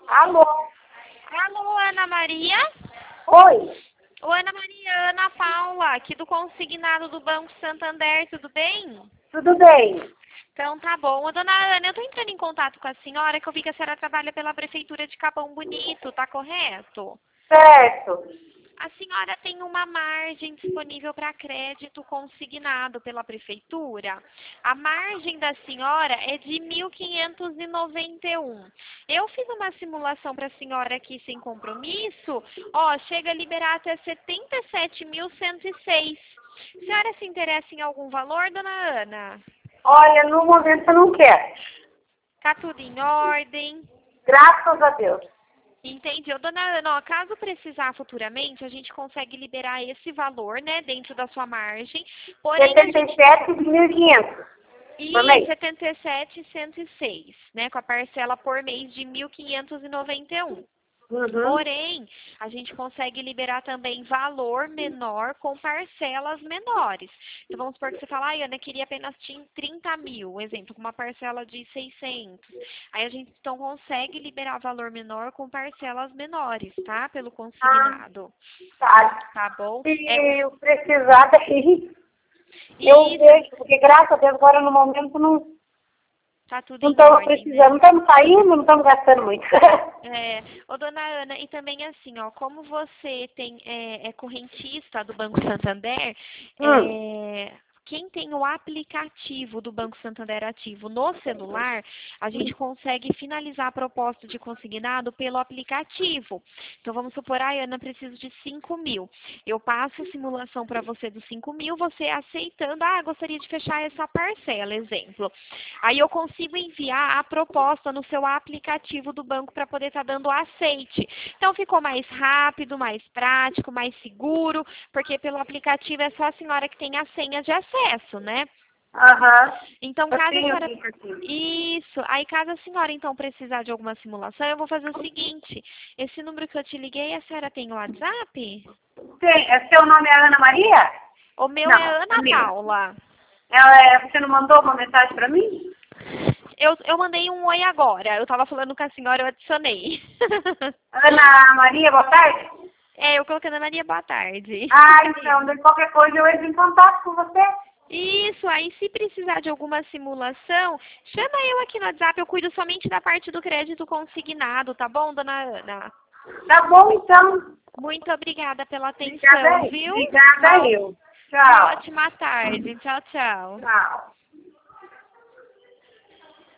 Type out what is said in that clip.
Alô? Alô, Ana Maria? Oi? Oi, Ana Maria, Ana Paula, aqui do Consignado do Banco Santander, tudo bem? Tudo bem? Então tá bom. Ô, dona Ana, eu tô entrando em contato com a senhora, que eu vi que a senhora trabalha pela Prefeitura de Capão Bonito, tá correto? Certo. A senhora tem uma margem disponível para crédito consignado pela Prefeitura. A margem da senhora é de 1.591. Eu fiz uma simulação para a senhora aqui sem compromisso. Ó, chega a liberar até 77.106. A senhora se interessa em algum valor, dona Ana? Olha, no momento eu não quero. Tá tudo em ordem? Graças a Deus. Entendi. Ô, dona Ana, ó, caso precisar futuramente, a gente consegue liberar esse valor, né, dentro da sua margem. Porém, a gente... 77 de 1.500 por E mês. 77.106, né, com a parcela por mês de 1.591. Uhum. Porém, a gente consegue liberar também valor menor com parcelas menores. Então, vamos supor que você fala, ai, Ana, queria apenas 30 mil, exemplo, com uma parcela de 600. Aí a gente, então, consegue liberar valor menor com parcelas menores, tá? Pelo consignado. Tá. Tá bom? Se eu precisar daí, eu Isso, vejo, porque graças a Deus agora no momento não tá tudo não em estamos ordem, precisando, né? não estamos saindo, não estamos gastando muito. Ô, dona Ana, e também assim, ó, como você é correntista do Banco Santander, Hum. quem tem o aplicativo do Banco Santander ativo no celular, a gente consegue finalizar a proposta de consignado pelo aplicativo. Então, vamos supor, ai, Ana, preciso de 5 mil. Eu passo a simulação para você dos 5 mil, você aceitando, gostaria de fechar essa parcela, exemplo. Aí eu consigo enviar a proposta no seu aplicativo do banco para poder estar dando aceite. Então ficou mais rápido, mais prático, mais seguro, porque pelo aplicativo é só a senhora que tem a senha de acesso, né? Aham. Então, Eu caso a tenho senhora... aqui, aqui. Isso. Aí, caso a senhora, então, precisar de alguma simulação, eu vou fazer o seguinte. Esse número que eu te liguei, a senhora tem o WhatsApp? Seu nome é Ana Maria? O meu Não, é a Ana minha. Paula. Você não mandou uma mensagem para mim? Eu mandei um oi agora. Eu tava falando com a senhora, eu adicionei. Ana Maria, boa tarde. Eu coloquei Ana Maria, boa tarde. Então, de qualquer coisa eu entro em contato com você. Isso, aí se precisar de alguma simulação, chama eu aqui no WhatsApp, eu cuido somente da parte do crédito consignado, tá bom, dona Ana? Tá bom, então. Muito obrigada pela atenção, Obrigada, viu? obrigada eu. Uma Tchau. ótima tarde. Tchau, tchau. Tchau.